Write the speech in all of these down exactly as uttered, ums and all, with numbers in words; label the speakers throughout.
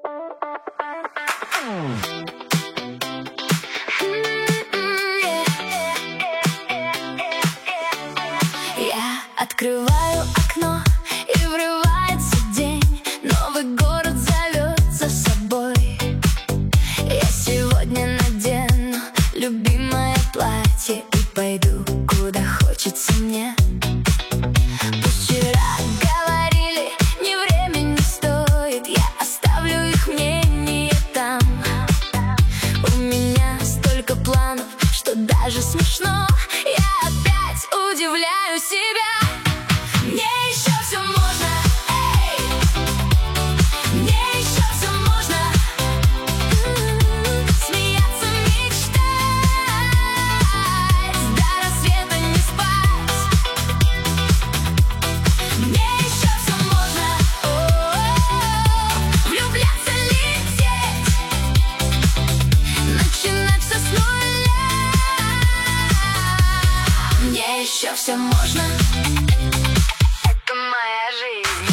Speaker 1: Я открываю окно, и врывается день. Новый город зовет за собой. Я сегодня надену любимое платье и пойду, куда хочется мне. Пусть вчера говорили, ни время не стоит, я оставлю их мнение там. У меня столько планов, что даже смешно. Я опять удивляю себя. Мне еще все можно, эй! Мне еще все можно. Смеяться, мечтать, до рассвета не спать. Мне еще все можно. О-о-о. Влюбляться, лететь, начинать все с нуля. Мне еще все можно. Это моя жизнь.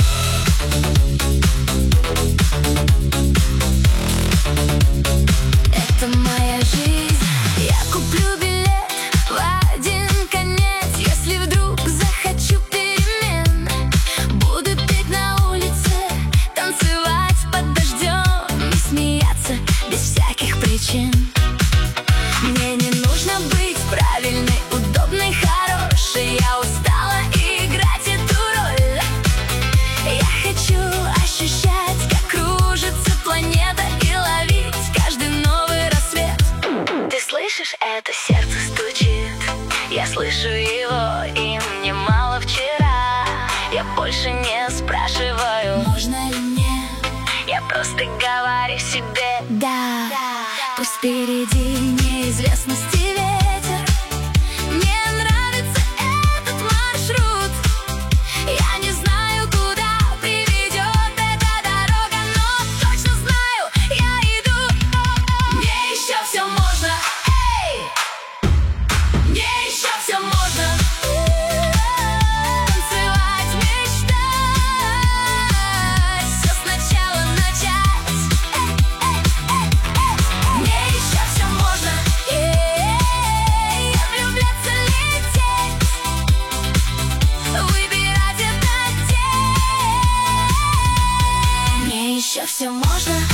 Speaker 1: Это моя жизнь. Я куплю билет в один конец, если вдруг захочу перемен. Буду петь на улице, танцевать под дождем и смеяться без всяких причин. Мне не нужно быть правильной, удобной, хорошей. Я устала играть эту роль. Я хочу ощущать, как кружится планета, и ловить каждый новый рассвет. Ты слышишь, это сердце стучит. Я слышу его, и мне мало вчера. Я больше не спрашиваю, можно ли мне. Я просто говорю себе да, да. Пусть впереди неизвестности ветер. Мне нравится этот маршрут. Я не знаю, куда приведет эта дорога, но точно знаю, я иду. Мне еще все можно, эй! Мне еще все можно. Танцевать, мечтать, все сначала начать. Мне еще все можно. Влюбляться, лететь, выбирать этот день. Мне еще все можно.